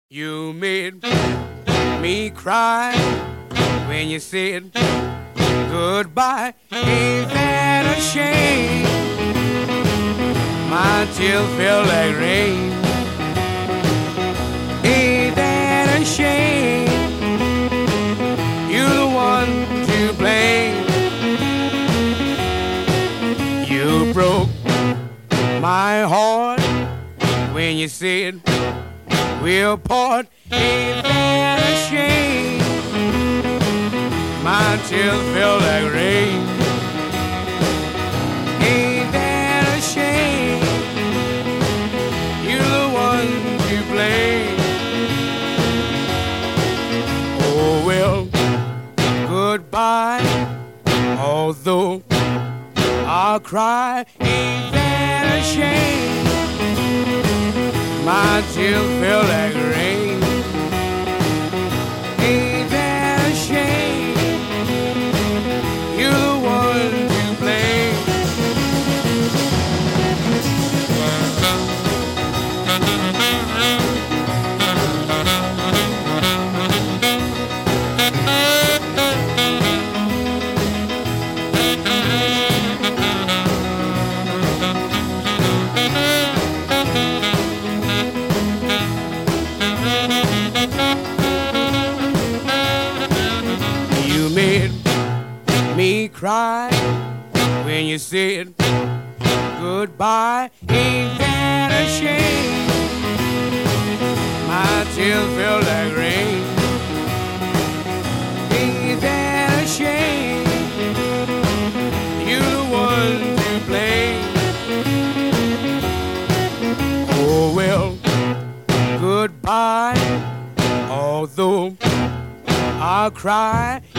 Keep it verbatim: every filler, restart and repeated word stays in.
You made me cry when you said goodbye. Ain't that a shame? My tears feel like rain. Ain't that a shame? You're the one to blame. You broke my heart when you said we'll part. Ain't that a shame? My tears feel like rain. Ain't that a shame? You're the one to blame. Oh well, goodbye. Although I'll cry, ain't that a shame? My tears feel like rain. Ain't that a shame? You're the one to blame. You made me cry when you said goodbye. Ain't that a shame? My tears feel like rain. Ain't that a shame? You're the one to blame. Oh well, goodbye. Although I'll cry,